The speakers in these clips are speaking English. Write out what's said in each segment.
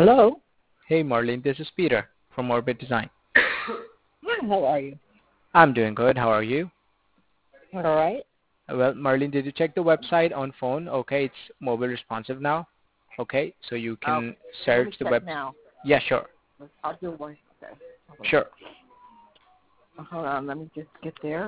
Hello. Hey Marlene, this is Peter from Orbit Design. Hi, how are you? I'm doing good. How are you? All right. Well, Marlene, did you check the website on phone? Okay, it's mobile responsive now. Okay, so you can Okay. Let search me the check web. now. Yeah, sure, I'll do one. Okay. sure. Hold on. Let me just get there.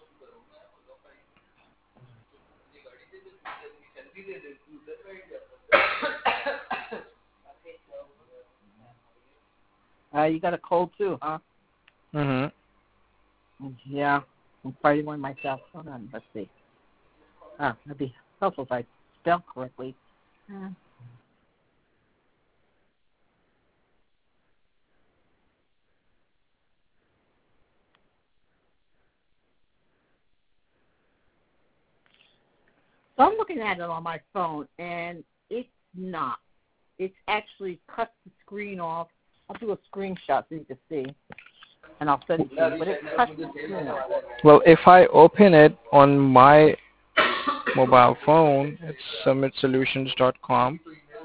You got a cold too, huh? Mhm. Yeah. I'm fighting one myself. Hold on. Let's see. That'd be helpful if I spell correctly. Uh, So I'm looking at it on my phone, and it's not. It's actually cut the screen off. I'll do a screenshot so you can see, and I'll send it to you. But it cuts the screen off. Well, if I open it on my mobile phone, it's summitsolutions.com.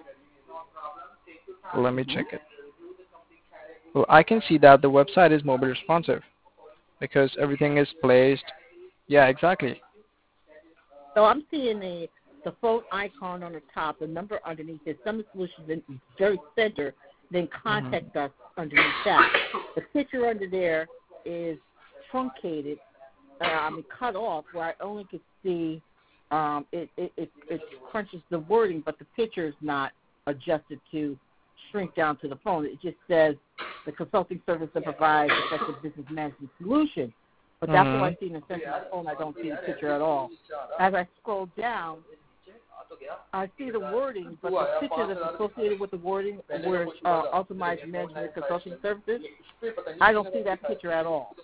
Let me Mm-hmm. check it. Well, I can see that the website is mobile responsive because everything is placed. Yeah, exactly. So I'm seeing the phone icon on the top, the number underneath it, Summit Solutions in very center, then Mhm. contact us underneath that. The picture under there is truncated, cut off, where I only could see it crunches the wording, but the picture is not adjusted to shrink down to the phone. It just says the consulting service that provides effective business management solutions. But that's what I Mhm. see in the center of the phone. I don't see the picture at all. As I scroll down, I see the wording, but the picture that's associated with the wording, where it's optimized management consulting services, I don't see that picture at all.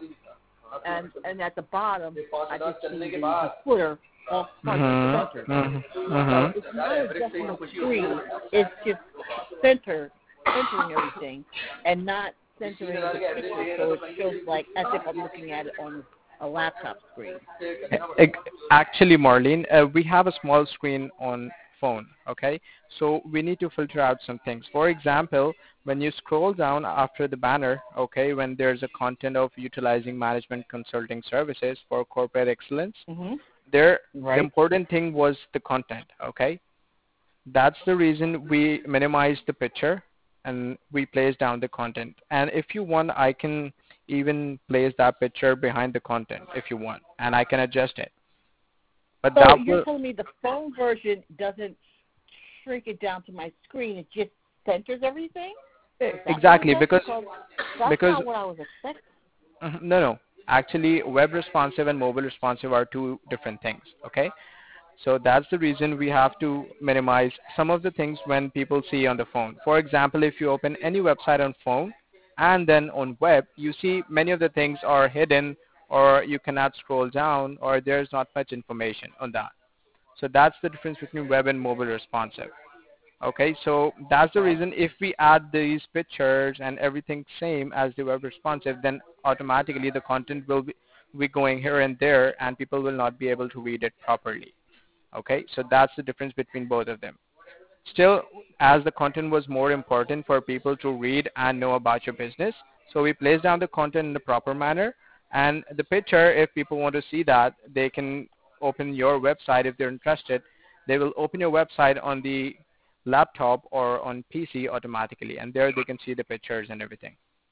And at the bottom, I just see the footer all front Mhm. centered. Mhm. So Mhm. it's not adjusting the screen. It's just centering everything, and not centering the picture, so it shows like as if I'm looking at it on a laptop screen. Actually, Marlene, we have a small screen on phone, okay? So we need to filter out some things. For example, when you scroll down after the banner, okay, when there's a content of utilizing management consulting services for corporate excellence, Mm-hmm. there the Right. important thing was the content, okay? That's the reason we minimized the picture and we placed down the content. And if you want, I can even place that picture behind the content if you want, and I can adjust it. But So that you're will telling me the phone version doesn't shrink it down to my screen; it just centers everything? Is that what it exactly does? because Because that's because not what I was expecting. no, actually web responsive and mobile responsive are two different things, okay? So that's the reason we have to minimize some of the things when people see on the phone. For example, if you open any website on phone and then on web, you see many of the things are hidden or you cannot scroll down or there's not much information on that. So that's the difference between web and mobile responsive. Okay, so that's the Okay. reason if we add these pictures and everything same as the web responsive, then automatically the content will be going here and there and people will not be able to read it properly. Okay, so that's the difference between both of them. Still, as the content was more important for people to read and know about your business, so we place down the content in the proper manner. And the picture, if people want to see that, they can open your website if they're interested. They will open your website on the laptop or on PC automatically, and there they can see the pictures and everything.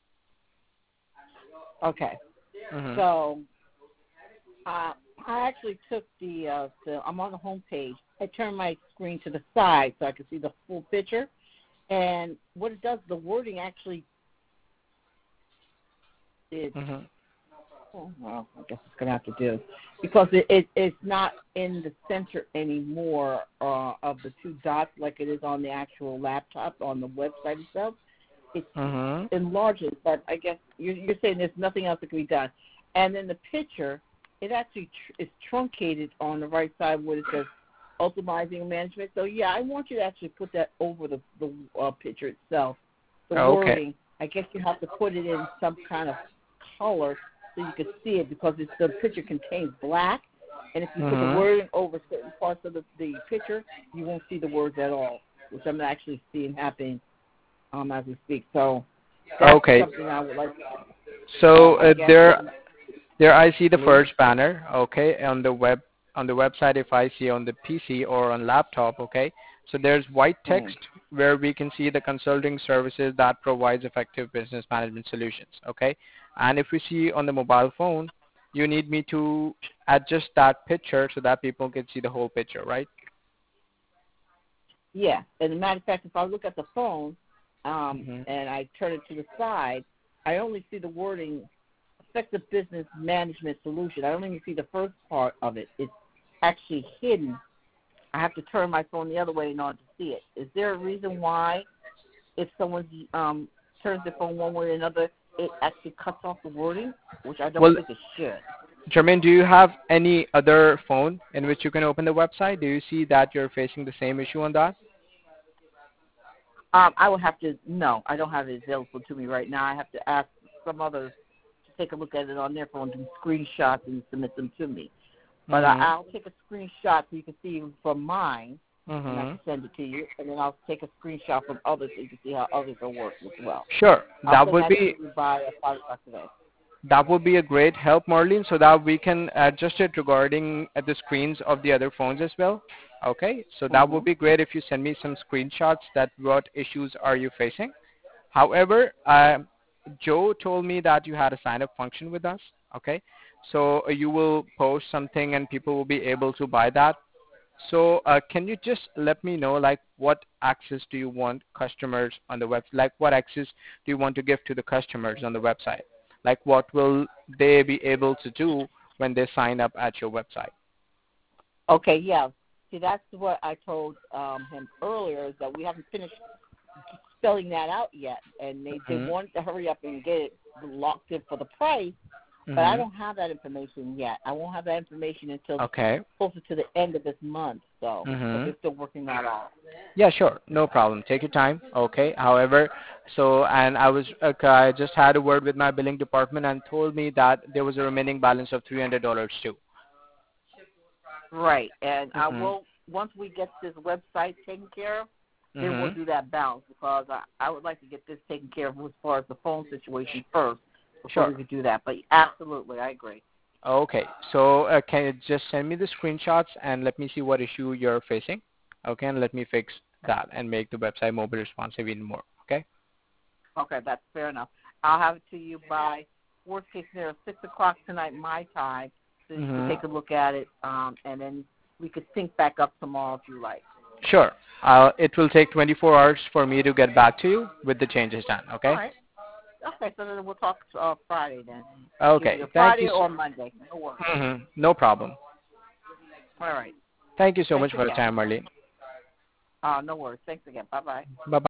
Okay. Mhm. So I actually took I'm on the home page. I turned my screen to the side so I could see the full picture. And what it does, the wording actually, Mhm. well, I guess it's going to have to do, because it's not in the center anymore of the two dots like it is on the actual laptop, on the website itself. It's Mhm. enlarges, but I guess you're saying there's nothing else that can be done. And then the picture, it actually is truncated on the right side where it says optimizing management. So, yeah, I want you to actually put that over the picture itself, the Okay. wording. I guess you have to put it in some kind of color so you can see it, because the picture contains black. And if you put the Mhm. wording over certain parts of the picture, you won't see the words at all, which I'm actually seeing happening as we speak. So that's Okay. something I would like. So I guess. there I see the Hello? first banner. Okay, on the website. If I see on the PC or on laptop. Okay. So there's white Hmm. text where we can see the consulting services that provides effective business management solutions. Okay. And if we see on the mobile phone, you need me to adjust that picture so that people can see the whole picture, right? Yeah. As a matter of fact, if I look at the phone Mm-hmm. and I turn it to the side, I only see the wording effective business management solution. I don't even see the first part of it. It's actually hidden. I have to turn my phone the other way in order to see it. Is there a reason why, if someone turns their phone one way or another, it actually cuts off the wording, which I don't Well, think it should? Jermaine, do you have any other phone in which you can open the website? Do you see that you're facing the same issue on that? I would have to. No, I don't have it available to me right now. I have to ask some others to take a look at it on their phone, do screenshots, and submit them to me. But Mm-hmm. I'll take a screenshot so you can see from mine, and I Mm-hmm. can send it to you. And then I'll take a screenshot from others so you can see how others are working as well. Sure. I'll That send would that to be you by 5 o'clock today. that would be a great help, Marlene, so that we can adjust it regarding the screens of the other phones as well. Okay. So that would Mm-hmm. be great if you send me some screenshots that what issues are you facing. However, Joe told me that you had a sign up function with us. Okay. So you will post something and people will be able to buy that. So can you just let me know, like, what access do you want customers on the web? Like, what access do you want to give to the customers on the website? Like, what will they be able to do when they sign up at your website? Okay, yeah. See, that's what I told him earlier, is that we haven't finished spelling that out yet. And they Mhm. wanted to hurry up and get it locked in for the price, but I Mhm. don't have that information yet. I won't have that information until Okay. closer to the end of this month, so because Mhm. they're still working that out. Yeah, sure. No problem. Take your time. Okay. However, so and I just had a word with my billing department and told me that there was a remaining balance of $300 too. Right, and I Mhm. will, once we get this website taken care of, then we'll Mhm. do that balance, because I would like to get this taken care of as far as the phone situation first before we Sure. could do that. But absolutely, I agree. Okay. So can you just send me the screenshots and let me see what issue you're facing? Okay, and let me fix that and make the website mobile responsive even more. Okay. Okay, that's fair enough. I'll have it to you by worst case scenario 6 o'clock tonight my time, so you can Mhm. take a look at it, and then we could sync back up tomorrow if you like. Sure. It will take 24 hours for me to get back to you with the changes done. All Okay. right. Okay, so then we'll talk Friday then. Okay. Either Thank you. Friday or Monday. No worries. No problem. All right. Thank you so much Thanks for the again. time, Marlene. No worries. Thanks again. Bye-bye. Bye.